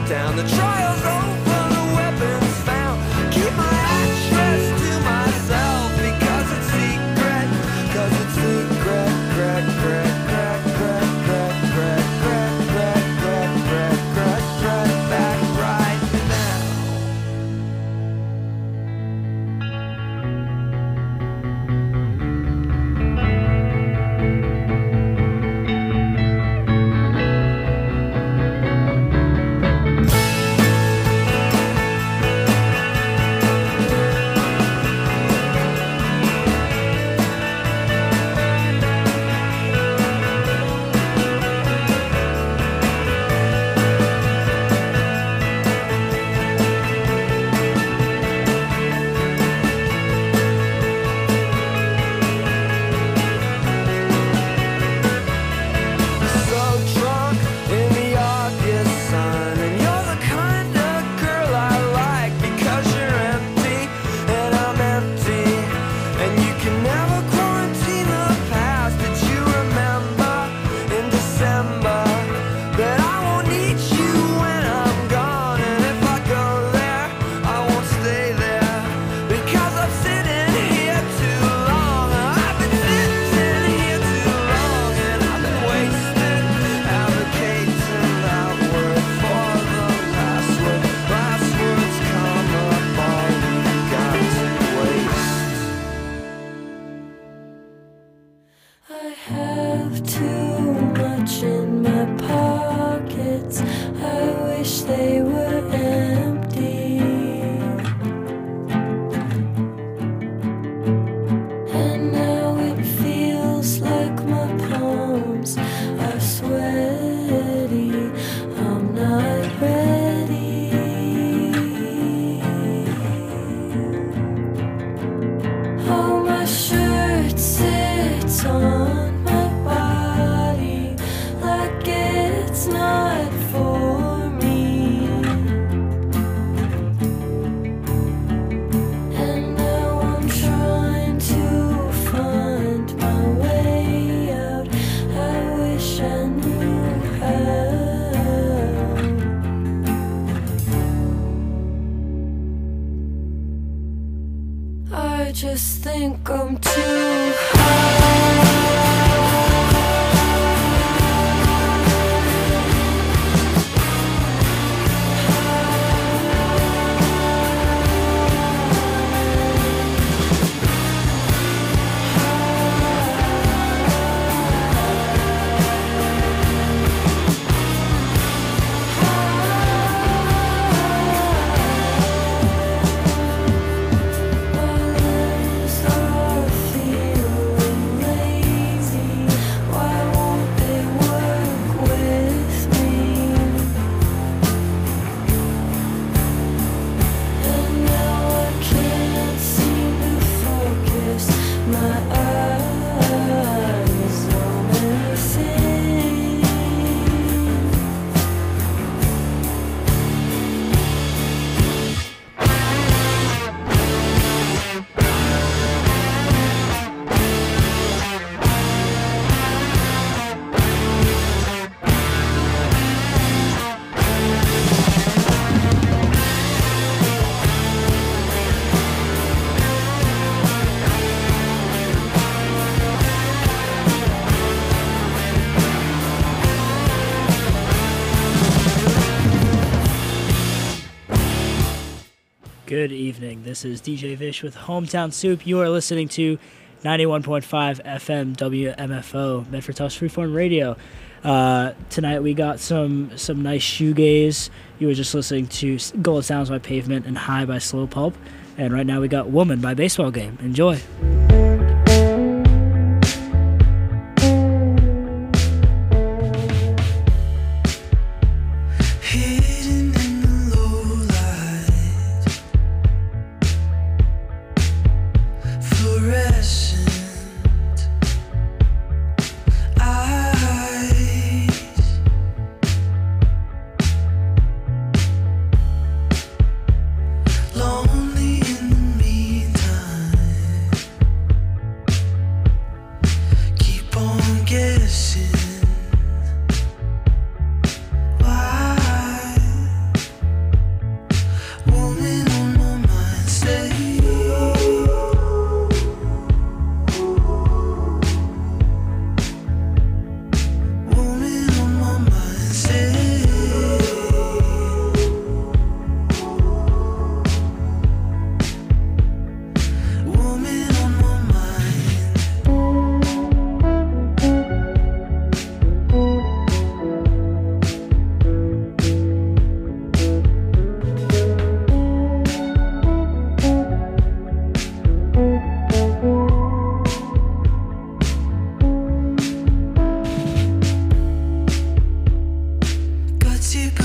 down. The trial's over, the weapons found. Keep my address to myself because it's secret. Cause it's secret. Crack, crack, crack, crack, crack, crack, crack, crack, crack, crack, crack, crack, back right now. I just think I'm too high. Good evening. This is DJ Vish with Hometown Soup. You are listening to 91.5 FM WMFO, Medford Tufts Freeform Radio. Tonight we got some nice shoegaze. You were just listening to Gold Sounds by Pavement and High by Slow Pulp. And right now we got Woman by Baseball Game. Enjoy. Lonely in the meantime.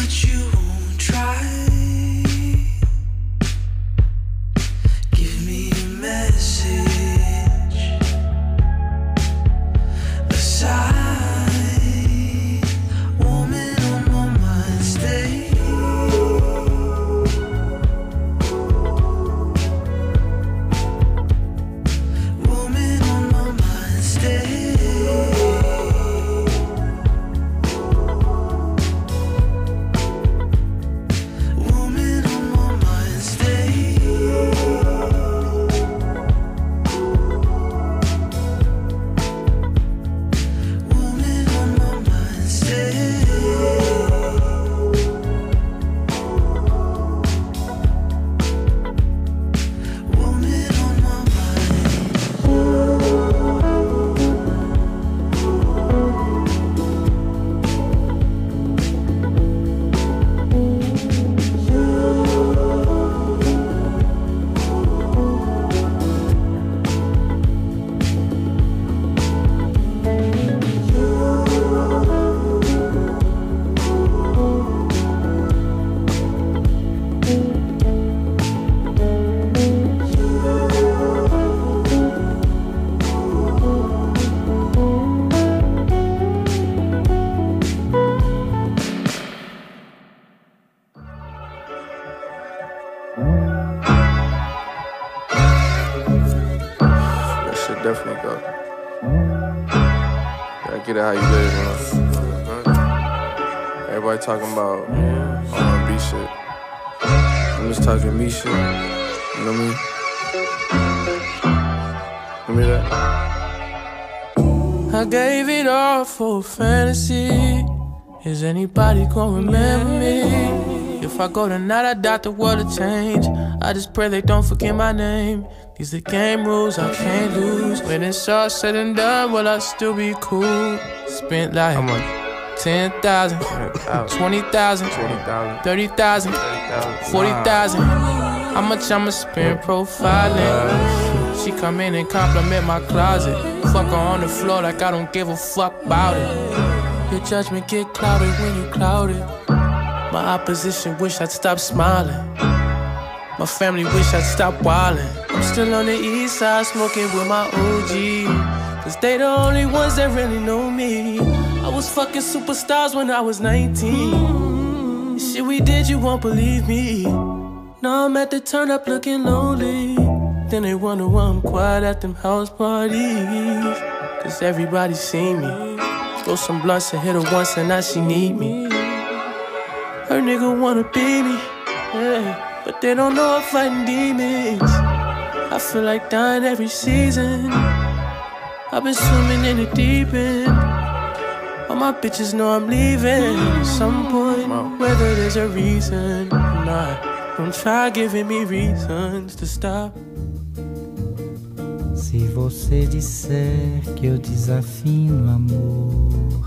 but you won't try. Give me a message, a sigh, woman on my mind, stay. Woman on my mind, stay. Woman on my mind, stay. Woman on my mind, stay. Woman on my mind. That shit definitely go. Gotta get it how you live, man. Everybody talking about R&B shit. I'm just talking me shit. You know what I mean? Give me that. I gave it all for fantasy. Is anybody gonna remember me? If I go tonight, I doubt the world will change. I just pray they don't forget my name. These are game rules I can't lose. When it's all said and done, will I still be cool? Spent like 10,000, 20,000, 30,000, 40,000. How much I'ma spend profiling? She come in and compliment my closet. Fuck her on the floor like I don't give a fuck about it. Your judgment get clouded when you clouded. My opposition wish I'd stop smiling. My family wish I'd stop wildin'. I'm still on the east side smoking with my OG. Cause they the only ones that really know me. I was fucking superstars when I was 19. Shit we did, you won't believe me. Now I'm at the turn up looking lonely. Then they wonder why I'm quiet at them house parties. Cause everybody see me. Throw some blunts and hit her once and now she need me. Her nigga wanna be me, yeah, but they don't know I'm fighting demons. I feel like dying every season. I've been swimming in the deep end. All my bitches know I'm leaving at some point, whether there's a reason or not. Don't try giving me reasons to stop. Se você disser que eu desafino amor,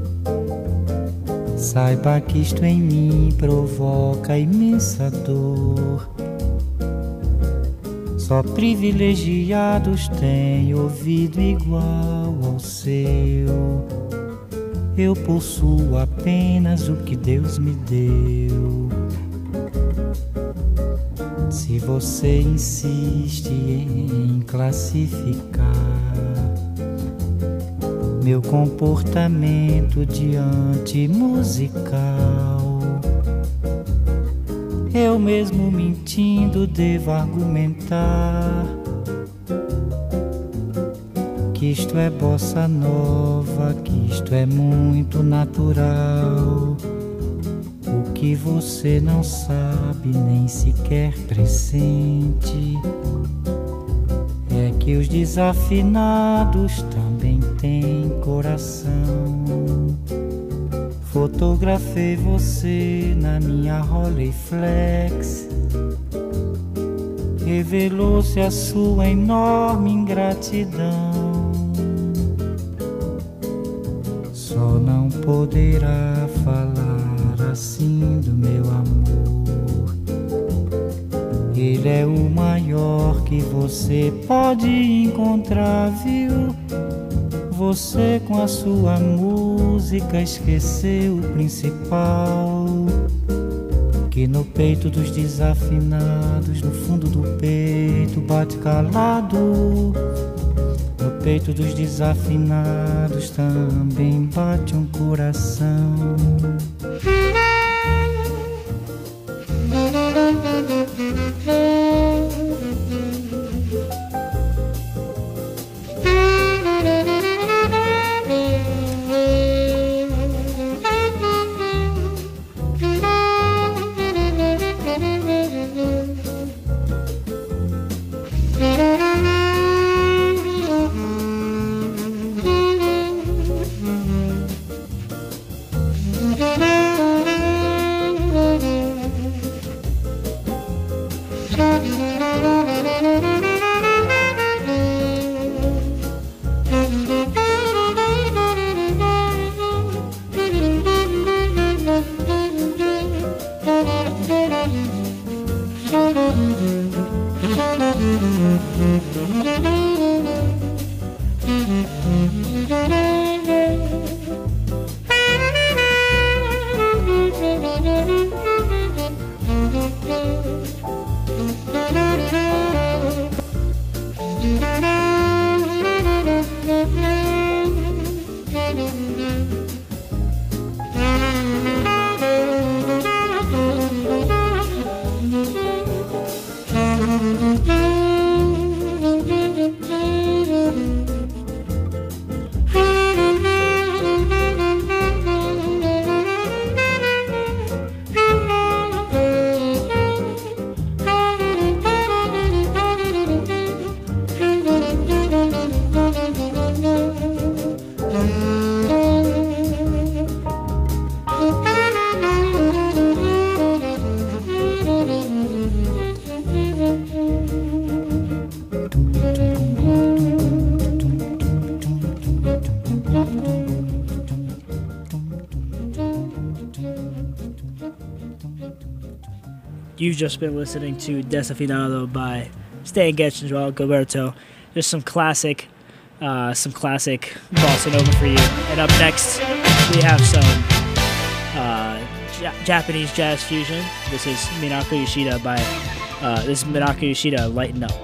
saiba que isto em mim provoca imensa dor. Só privilegiados têm ouvido igual ao seu. Eu possuo apenas o que Deus me deu. Se você insiste em classificar meu comportamento diante musical, eu mesmo mentindo devo argumentar que isto é bossa nova, que isto é muito natural. O que você não sabe nem sequer pressente é que os desafinados também têm coração. Fotografei você na minha Rolleiflex. Revelou-se a sua enorme ingratidão. Só não poderá falar assim do meu amor. Ele é o maior que você pode encontrar, viu? Você com a sua música esqueceu o principal. que no peito dos desafinados, no fundo do peito bate calado. No peito dos desafinados também bate um coração. You've just been listening to Desafinado by Stan Getz and Joao Gilberto. There's some classic bossa nova for you. And up next, we have some Japanese jazz fusion. This is Minako Yoshida Lighten Up.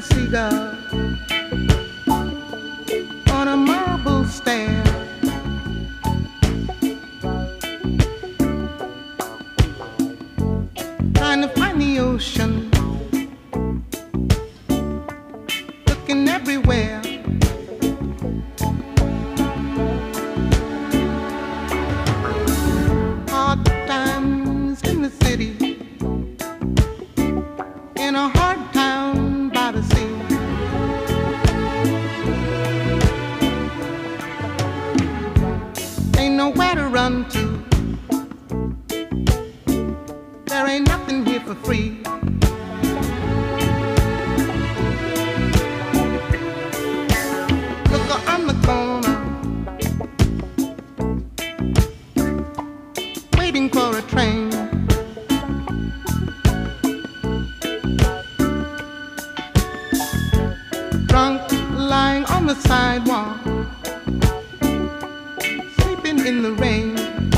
seagull on a marble stair. Trying to find the ocean, looking everywhere. Hard times in the city, in a hard town by the sea. Ain't nowhere to run to, there ain't nothing here for free. Look on the corner, waiting for a train. Drunk, lying on the sidewalk, sleeping in the rain.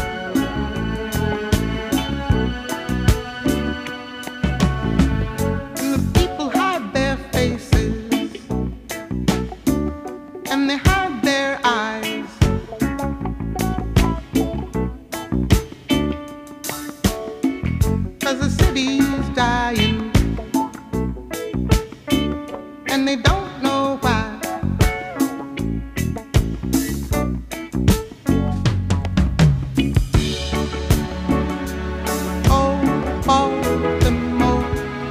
And the people hide their faces, and they hide their eyes. 'Cause the city's dying, and they don't know why. Oh, Baltimore,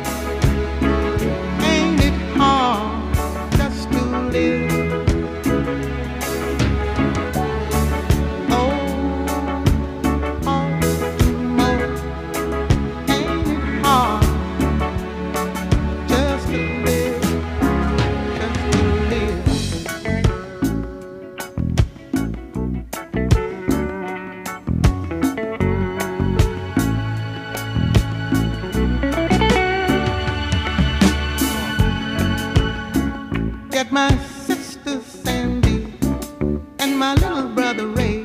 ain't it hard just to live? Oh, Baltimore, ain't it hard just to live? Just to live. Get my sister Sandy and my little brother Ray.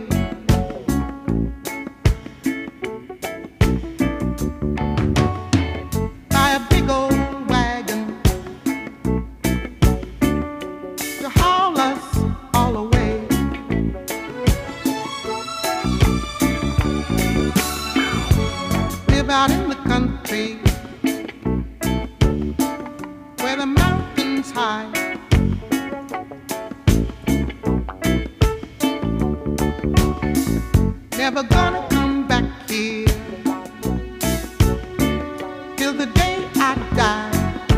Buy a big old wagon to haul us all away. Live out in the country where the mountains high. Never gonna come back here till the day I die.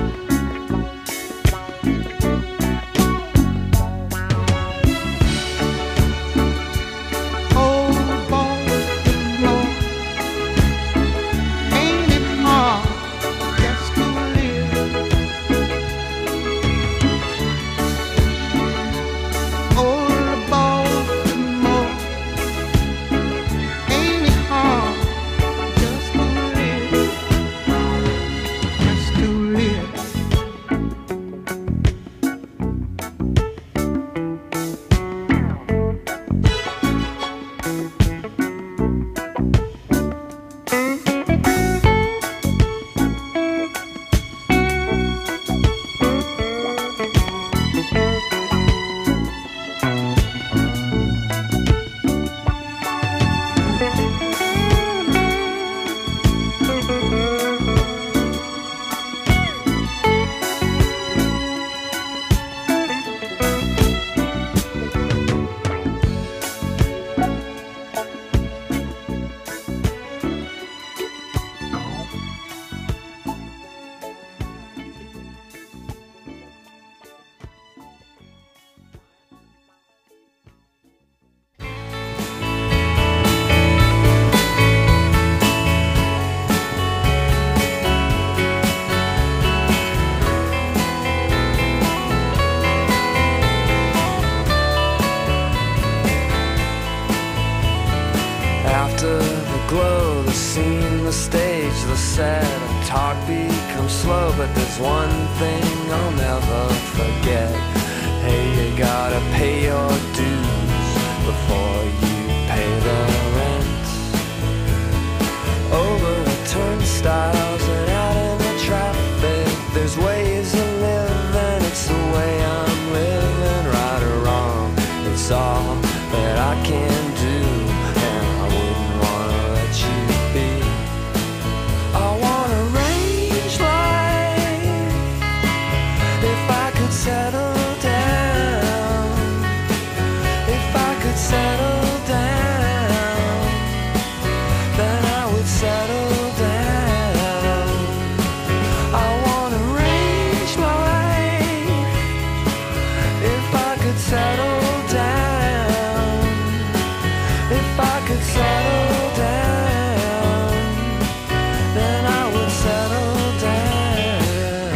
Oh, Baltimore, ain't it hard just to live? Oh, Baltimore, ain't it hard just to live? Just to live. After the glow, the scene, the stage, the set, talk becomes slow, but there's one thing I'll never forget. Hey, you gotta pay your dues before you pay the rent. Over the turnstiles and out in the traffic, there's ways of living could settle down, then I would settle down.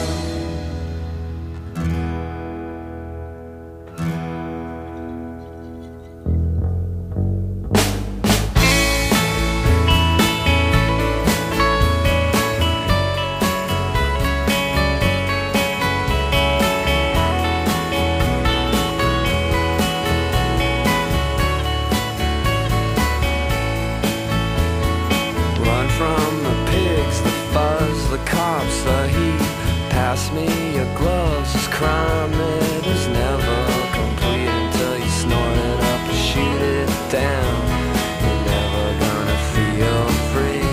Run from the pigs, the fuzz, the cops, the heat. Pass me your gloves, this crime it is never complete until you snort it up and shoot it down. You're never gonna feel free.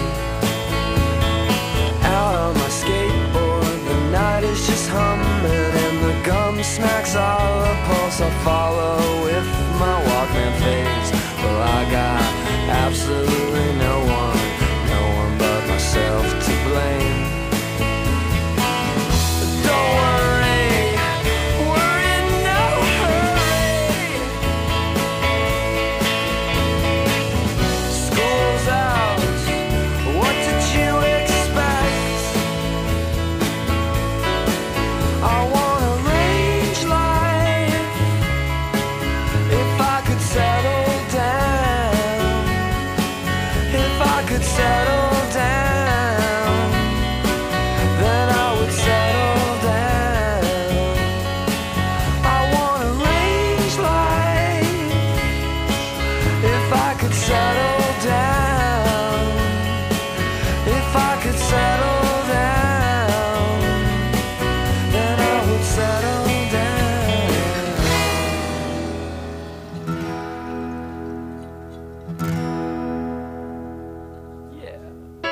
Out on my skateboard, the night is just humming and the gum smacks all the pulse. I follow with my Walkman face. Well, I got absolutely no one but myself to blame. Don't worry, we're in no hurry. School's out, what did you expect? I want a range life. If I could settle down, if I could settle down, then I would settle down. I want a range life. If I could settle down, if I could settle down, then I would settle down. Yeah.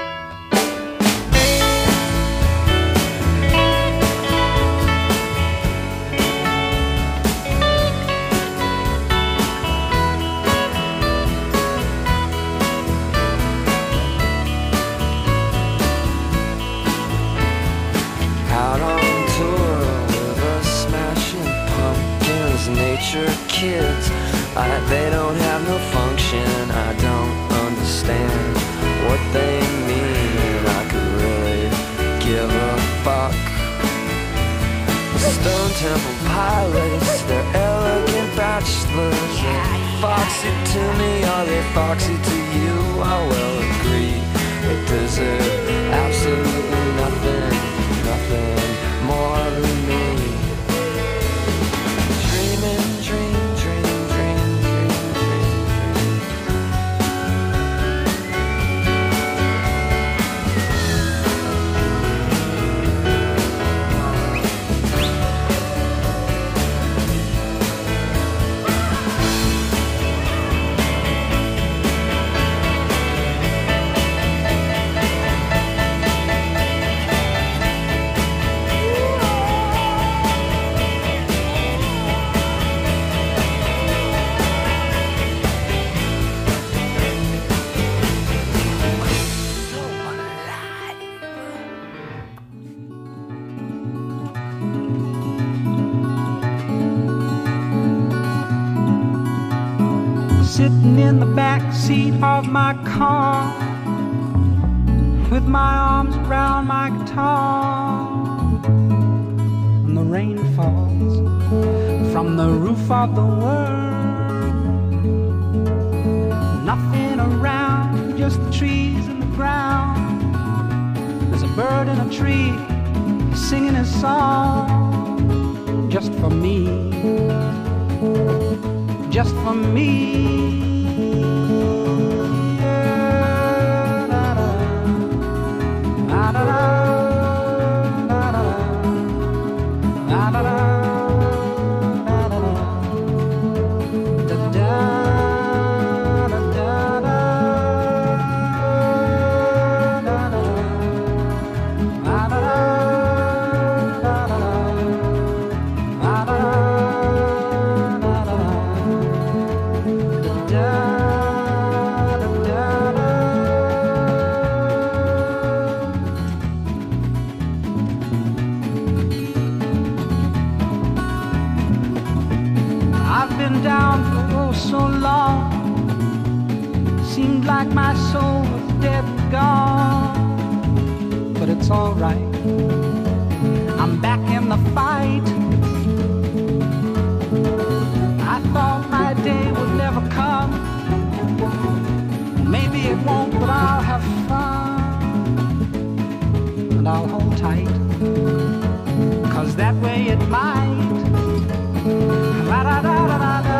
Out on tour with a smashing pumpkins, nature kids. They don't have no function. I don't understand what they mean. I could really give a fuck. The Stone Temple Pilots, they're elegant bachelors. They're foxy to me, are they foxy to you? I will agree. They deserve absolutely nothing more than me. Dreaming, dream, dream, dream, dream, dream, Sitting in the back seat of my car with my arms around my guitar, and the rain falls from the roof of the world. Nothing around, just the trees and the ground. There's a bird in a tree singing his song just for me, just for me. seemed like my soul was dead and gone. But it's alright, I'm back in the fight. I thought my day would never come. Maybe it won't, but I'll have fun. And I'll hold tight, 'cause that way it might. La da da da da da.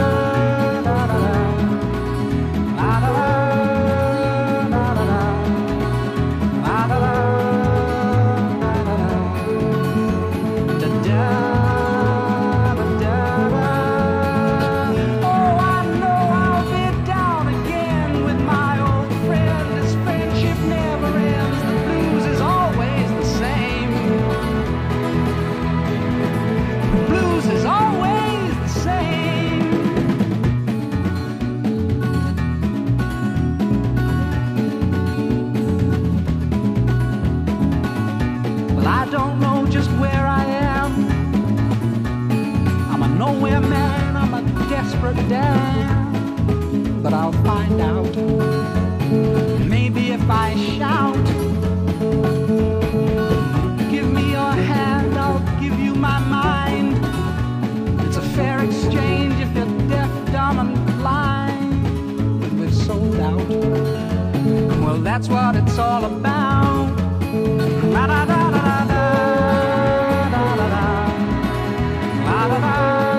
Down, but I'll find out. Maybe if I shout, give me your hand, I'll give you my mind. It's a fair exchange if you're deaf, dumb, and blind. But we've sold out. Well, that's what it's all about. La-da-da-da-da-da, la-da-da, la-da-da.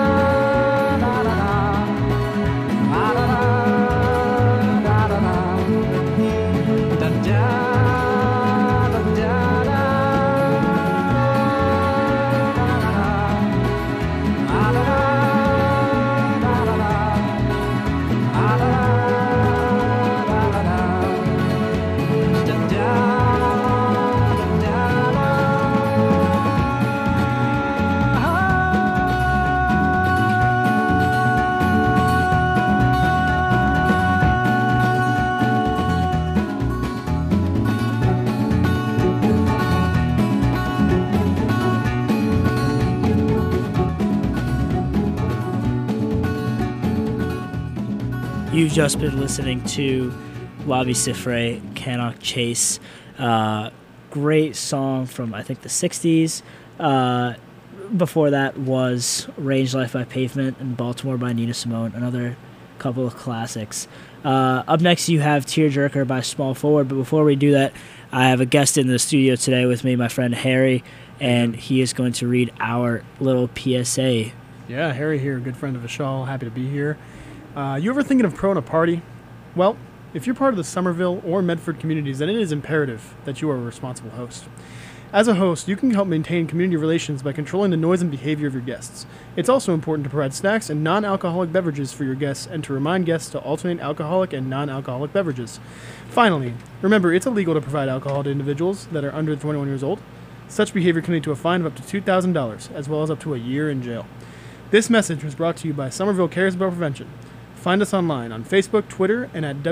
You've just been listening to Wabi Sifre, Cannock Chase. Great song from, I think, the 60s. Before that was Range Life by Pavement and Baltimore by Nina Simone, another couple of classics. Up next, you have Tearjerker by Small Forward. But before we do that, I have a guest in the studio today with me, my friend Harry, and he is going to read our little PSA. Yeah, Harry here, good friend of the show. Happy to be here. You ever thinking of throwing a party? Well, if you're part of the Somerville or Medford communities, then it is imperative that you are a responsible host. As a host, you can help maintain community relations by controlling the noise and behavior of your guests. It's also important to provide snacks and non-alcoholic beverages for your guests and to remind guests to alternate alcoholic and non-alcoholic beverages. Finally, remember it's illegal to provide alcohol to individuals that are under 21 years old. Such behavior can lead to a fine of up to $2,000, as well as up to a year in jail. This message was brought to you by Somerville Cares About Prevention. Find us online on Facebook, Twitter, and at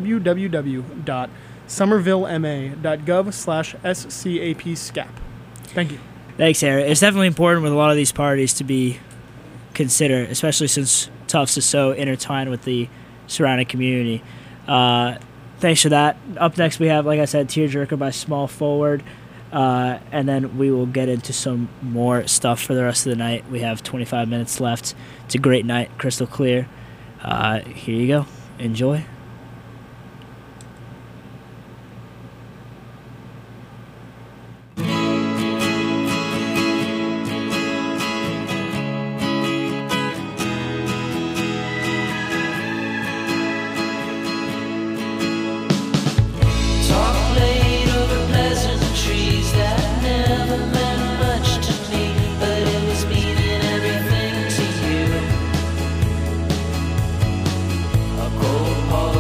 www.somervillema.gov/SCAP-SCAP. Thank you. Thanks, Harry. It's definitely important with a lot of these parties to be considered, especially since Tufts is so intertwined with the surrounding community. Thanks for that. Up next, we have, like I said, Tearjerker by Small Forward. And then we will get into some more stuff for the rest of the night. We have 25 minutes left. It's a great night, crystal clear. Here you go. Enjoy. Cold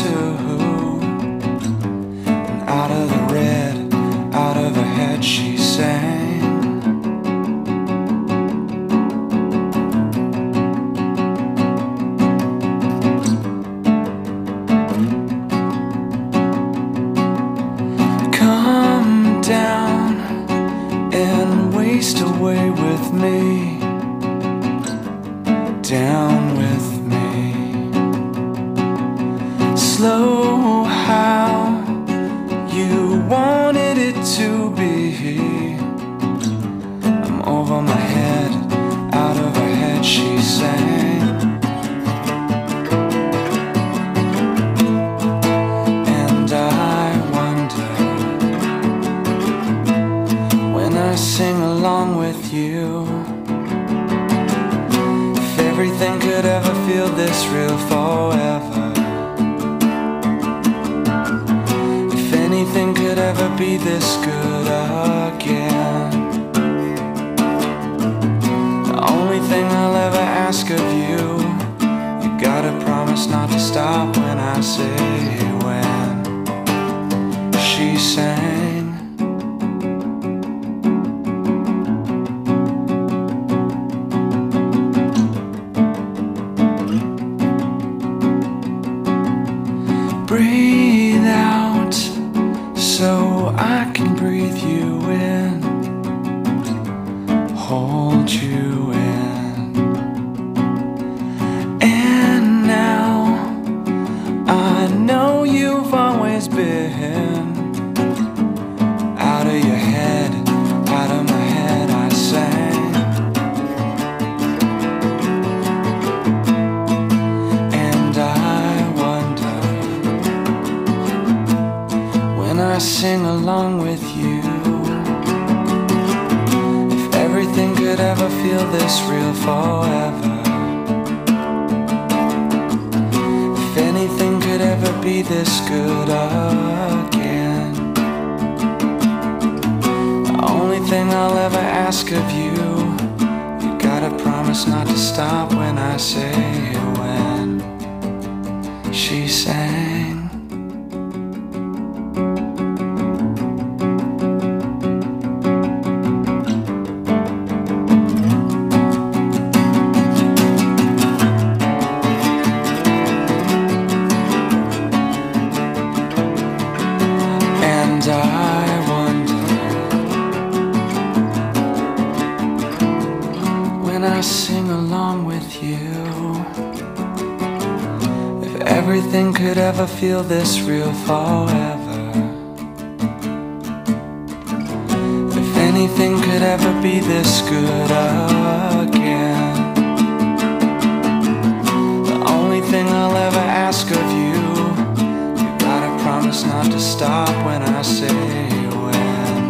too. And out of the red, out of her head she sang. Come down and waste away with me, down with me. Slow how you wanted it to be. I'm over my head, out of her head she sang. And I wonder, when I sing along with you, if everything could ever feel this real forever. If anything could ever be this good again. The only thing I'll ever ask of you, you gotta promise not to stop when I say when. She sang. Breathe out so I can breathe you in, hold you in. And now I know you've always been out of your head, out of my head I sang. And I wonder, when I sing along with you, if everything could ever feel this real forever. If anything could ever be this good again. The only thing I'll ever ask of you, you gotta promise not to stop when I say when. She sang. And I wonder, when I sing along with you, if everything could ever feel this real forever. If anything could ever be this good again. The only thing I'll ever ask of you, promise not to stop when I say when.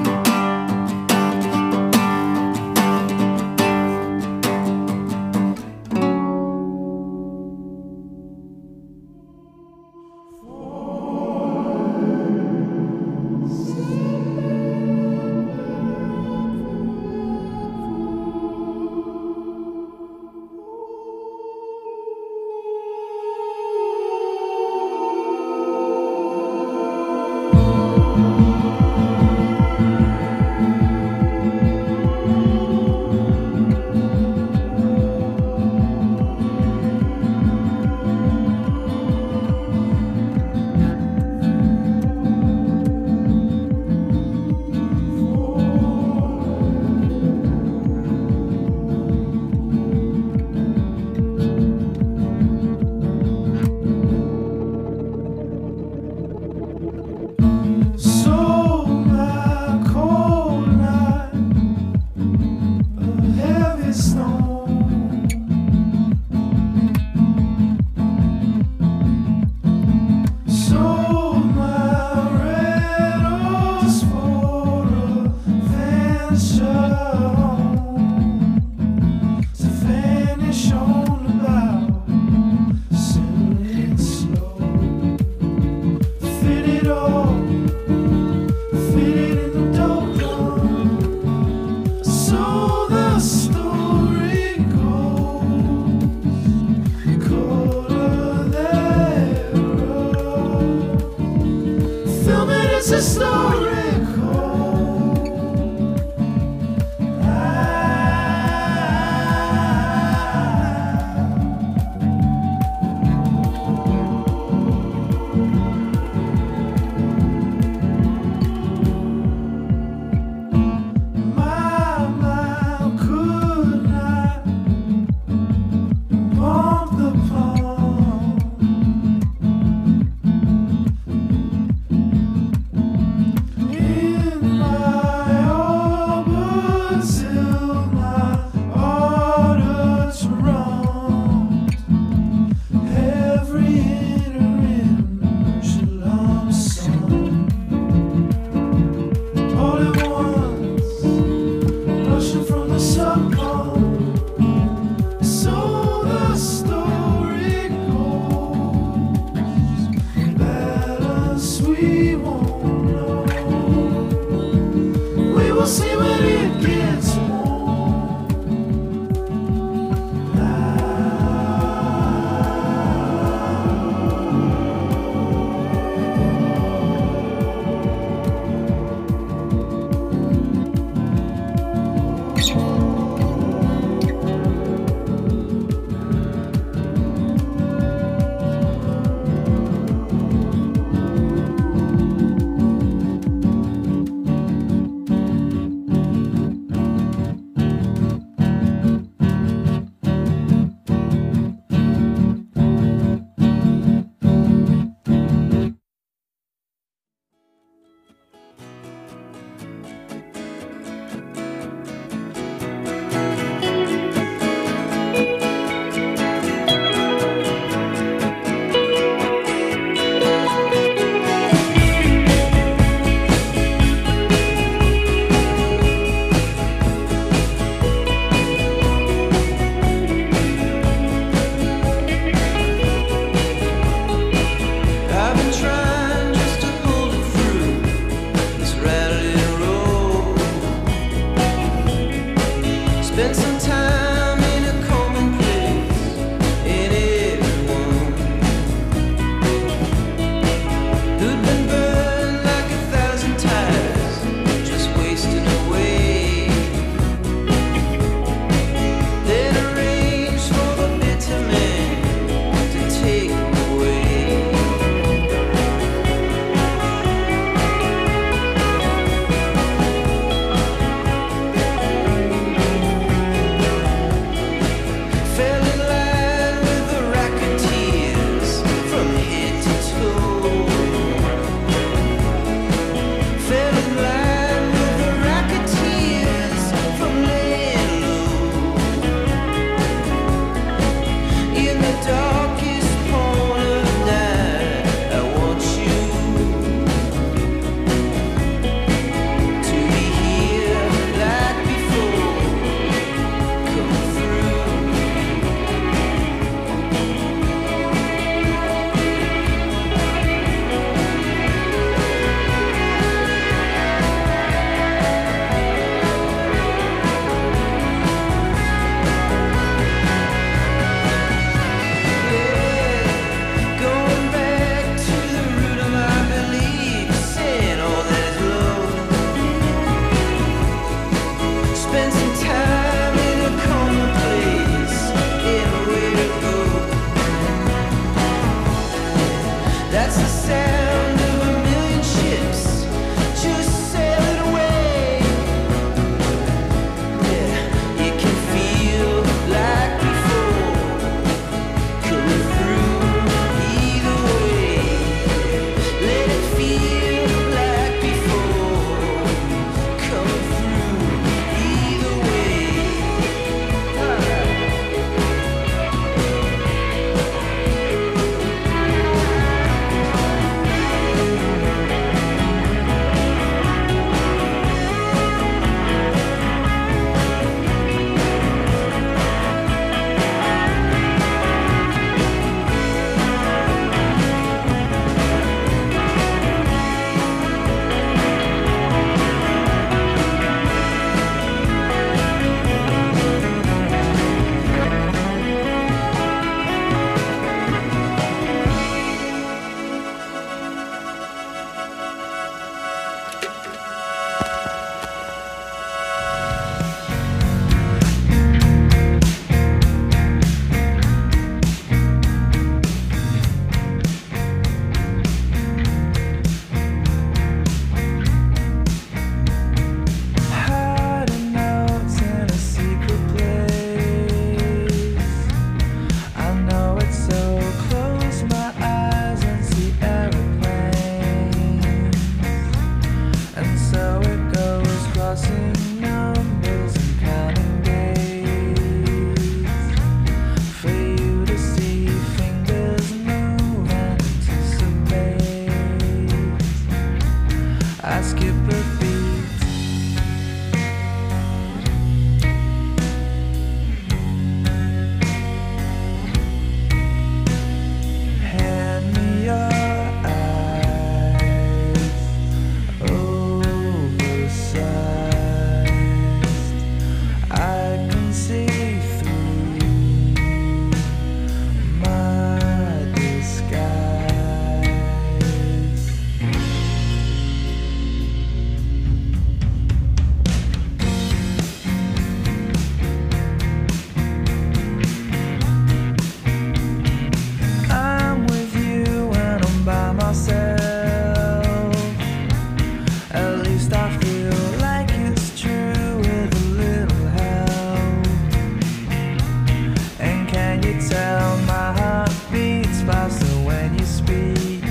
tell my heart beats faster when you speak.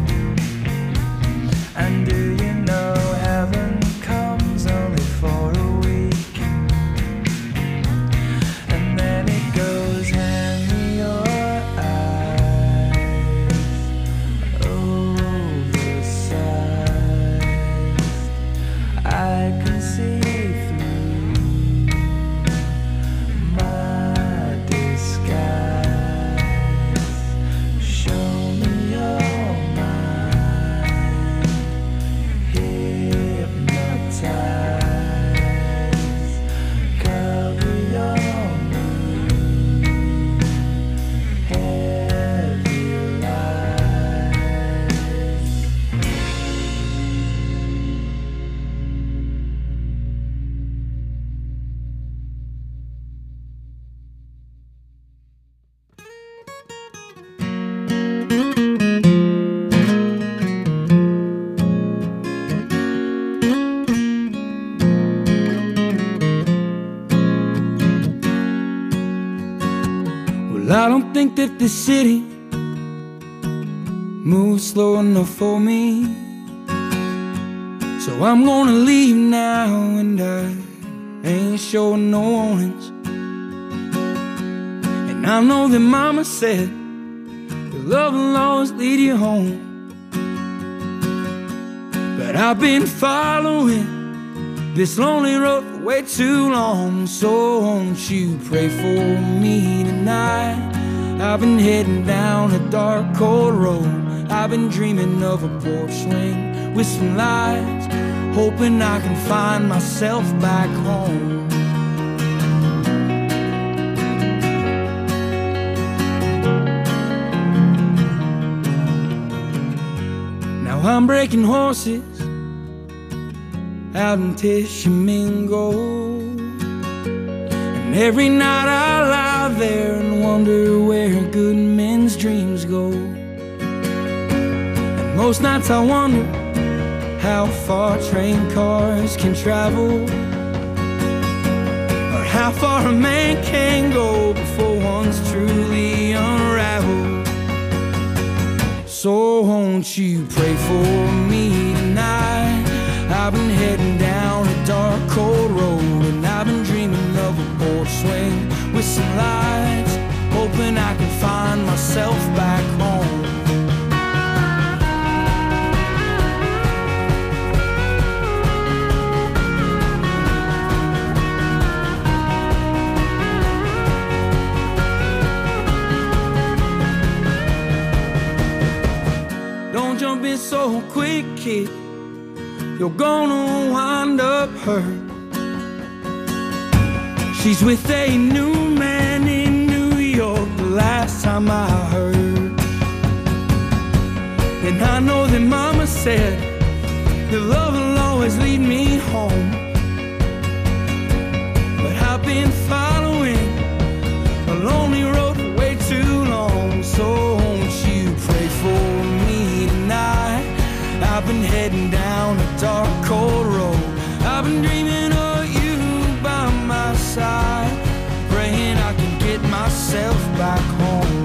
And do you know heaven comes only for a week? And then it goes, hand me your eyes, oversized. I can see through my disguise. Show me your mind, hypnotize. Cover your mood, heavy lies. Well, I don't think that this city moves slow enough for me. So I'm gonna leave now, and I ain't showing no warnings. And I know that mama said that love will always lead you home. But I've been following this lonely road for way too long. So won't you pray for me tonight? I've been heading down a dark, cold road. I've been dreaming of a porch swing with some lights, hoping I can find myself back home. Now I'm breaking horses out in Tishomingo, and every night I lie there and wonder where good men's dreams go. And most nights I wonder how far train cars can travel, or how far a man can go before one's truly unraveled. So won't you pray for me tonight? I've been heading down a dark, cold road, and I've been dreaming of a porch swing with some lights, hoping I can find myself back home. Don't jump in so quick, kid, you're gonna wind up hurt. She's with a new man in New York, the last time I heard. And I know that mama said that love will always lead me home. But I've been following a lonely road for way too long. So won't you pray for me tonight? I've been heading down a dark, cold road. I've been dreaming of you by my side, praying I can get myself back home.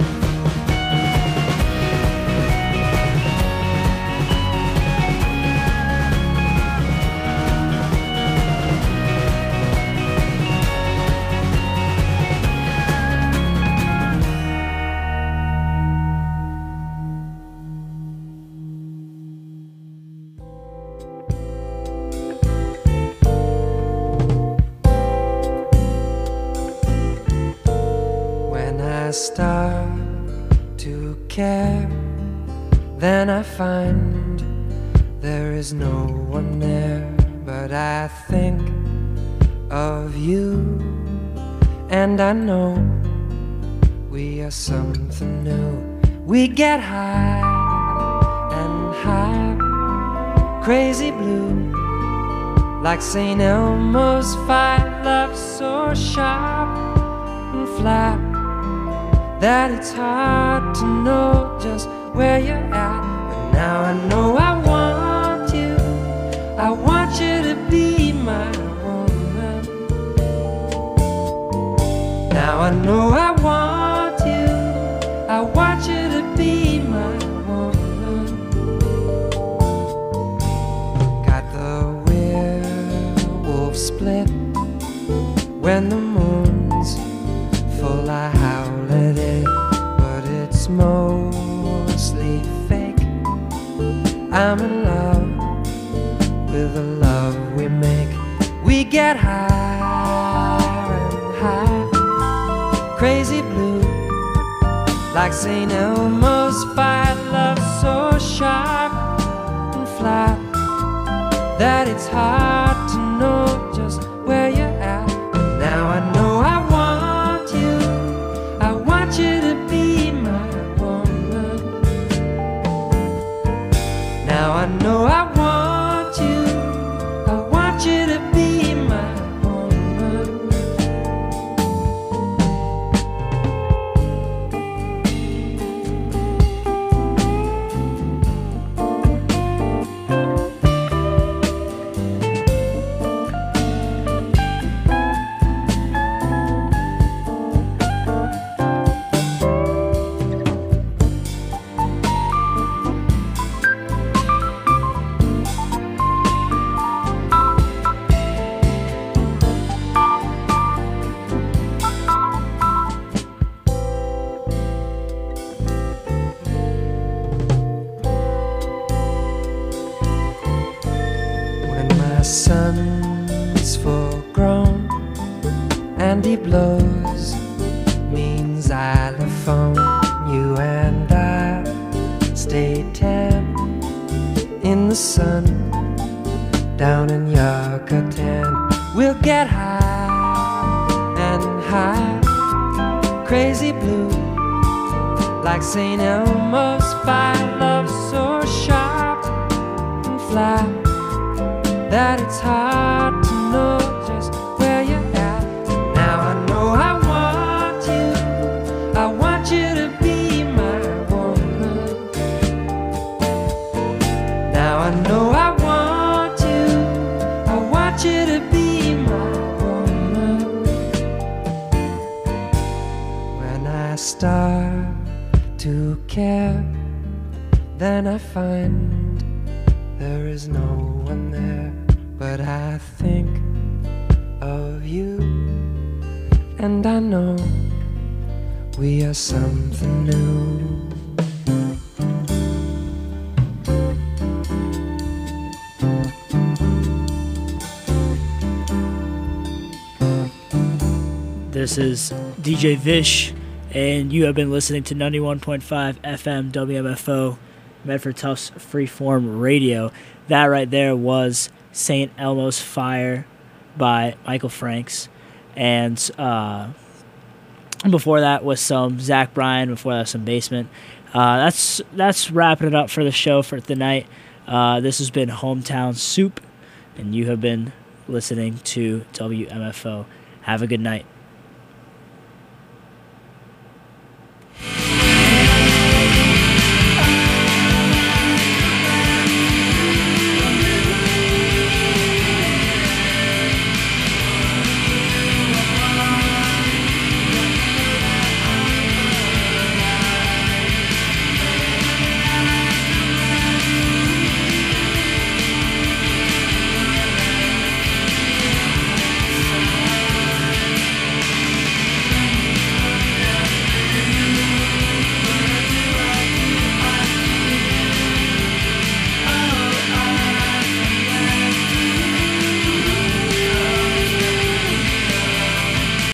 Start to care, then I find there is no one there. But I think of you, and I know we are something new. We get high and high, crazy blue, like St. Elmo's fire. Love so sharp and flat that it's hard to know just where you're at. But now I know I want you, I want you to be my woman. Now I know I want you, When the moon's full, I howl at it, but it's mostly fake. I'm in love with the love we make. We get higher and higher, crazy blue, like St. Elmo's fire. Love so sharp and flat that it's hard to know just where you're at. Now I know I want you to be my woman. Now I know I want you to be my woman. Sun's full grown and he blows mean xylophone. You and I stay tan in the sun down in Yucatan. We'll get high and high, crazy blue, like St. Elmo's fire. Love so sharp and flat that it's hard to know just where you're at. Now I know I want you to be my woman. Now I know I want you to be my woman. When I start to care, then I find there is no one there. But I think of you, and I know we are something new. This is DJ Vish, and you have been listening to 91.5 FM WMFO, Medford Tufts Freeform Radio. That right there was St. Elmo's Fire by Michael Franks. And before that was some Zach Bryan. Before that was some Basement. That's wrapping it up for the show for tonight. This has been Hometown Soup, and you have been listening to WMFO. Have a good night.